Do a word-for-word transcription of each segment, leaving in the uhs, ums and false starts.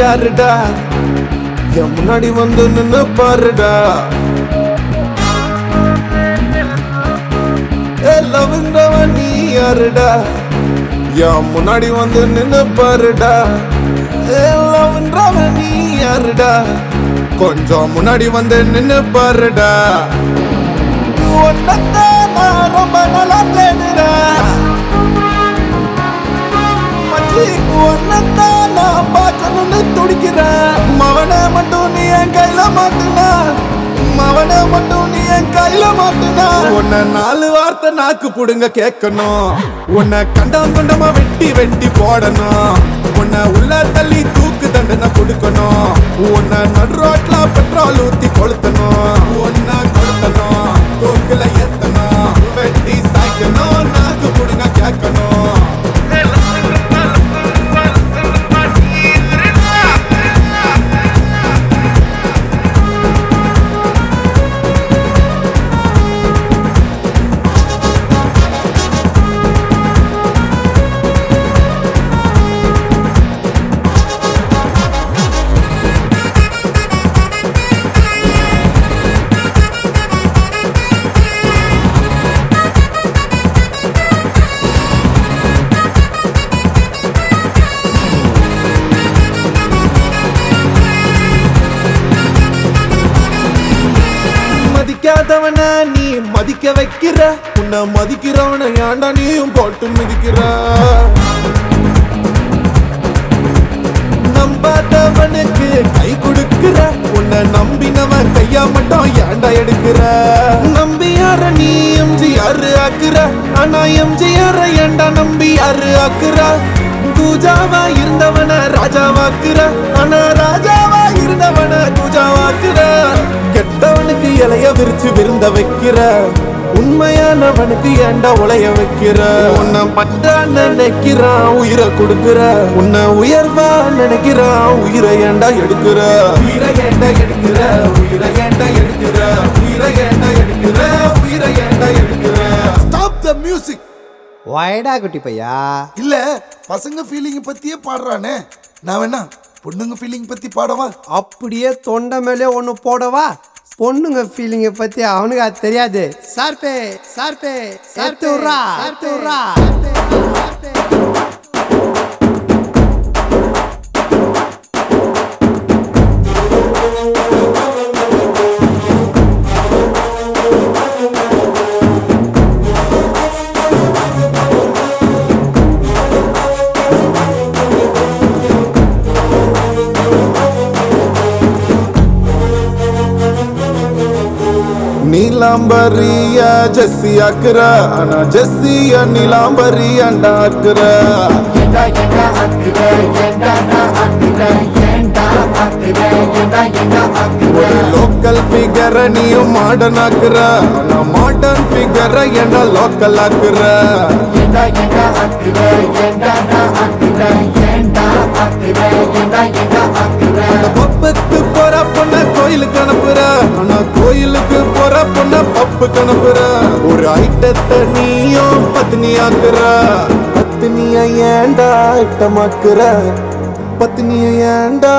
யாருடா என் முன்னாடி வந்து நின்னு பாருடா ஏ லவ்ன்றவன் நீ யாருடா என் முன்னாடி வந்து நின்னு பாருடா ஏ லவ்ன்றவன் நீ யாருடா கொஞ்சம் முன்னாடி வந்து நின்னு பாருடா உன்னத்தான் நான் ரொம்ப நல்லா தேடுறேன் உன்னத்தான் நான் பார்க்கணும்னு துடிக்கிறேன் மவனை மட்டும் நீ என் கையில மாட்டுனா மவனை மட்டும் நீ என் கையில மாட்டுனா உன்னை நாலு வார்த்தை நாக்கு புடுங்க கேட்கணும் உன்னை கண்டம் கண்டமா வெட்டி வெட்டி போடணும் உன்னை உள்ள தள்ளி தூக்கு தண்டனை கொடுக்கணும் உன்னை நடு ரோட்ல பெட்ரோல் ஊத்தி கொளுத்தணும் உன்னை கொளுத்தணும் தூக்குல ஏத்தணும் வெட்டி சாய்க்கணும் நாக்கு புடுங்க கேட்கணும் மதிக்காதவன நீ மதிக்க வைக்கிற உன்னை மதிக்கிறவன ஏண்டா நீயும் போட்டு மிதிக்கிற நம்பாதவனுக்கு கை கொடுக்கிற உன்னை நம்பினவன் கையா மட்டும் ஏண்டா எடுக்கிற நம்பி யார நீ எம்ஜிஆர் ஆக்குற ஆனா எம்ஜிஆர் ஏண்டா நம்பி யாரு ஆக்குற பூஜாவா இருந்தவன ராஜாவாக்குற ஆனா ராஜாவா இருந்தவன பூஜாவாக்குற கெட்டவனுக்கு இலைய விரிச்சு விருந்த வைக்கிற உண்மையானவனுக்கு ஏண்டா உலைய வைக்கிற உன்னை பட்டா நினைக்கிறான் உயிரை கொடுக்கிற உன்னை உயர்வா நினைக்கிறான் உயிரை ஏண்டா எடுக்கிற உயிரை ஏண்டா எடுக்கிற உயிரை ஏண்டா எடுக்கிற உயிரை ஏண்டா எடுக்கிற உயிரை ஏண்டா எடுக்கிற ஸ்டாப் தி மியூசிக் வாய்டா குட்டி பையா இல்ல பசங்க ஃபீலிங் பத்தியே பாடுறானே நான் வேணா பொண்ணுங்க ஃபீலிங் பத்தி பாடவா அப்படியே தொண்டை மேலே ஒன்று போடவா பொண்ணுங்க ஃபீலிங்கை பத்தி அவனுக்கு அது தெரியாது சார்பே சார்பே சார்த்துரா சார்த்துரா நீலாம்பரியா ஜெஸ்ஸி ஆக்குற ஆனா ஜெஸ்ஸியா நீலாம்பரியாண்டா ஆக்குற ஒரு லோக்கல் ஃபிகரை நீயும் மாடர்ன் ஆக்குற ஆனா மாடர்ன் ஃபிகரை என்ன லோக்கல் ஆக்குற பப்புக்கு போற பொண்ண கோயிலுக்கு அனுப்புற ஆனா கோயிலுக்கு போற பொண்ண பப்புக்கு அனுப்புற ஒரு ஐட்டத்தை நீயும் பத்னி ஆக்குற பத்னிய ஏண்டா ஐட்டமாக்குற பத்னிய ஏண்டா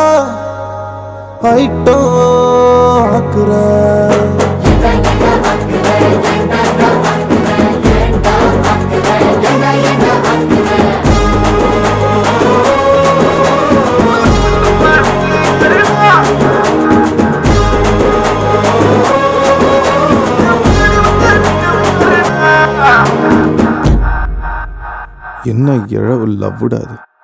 ஐட்டம் ஆக்குற என்ன இழவு லவ்வுடாது.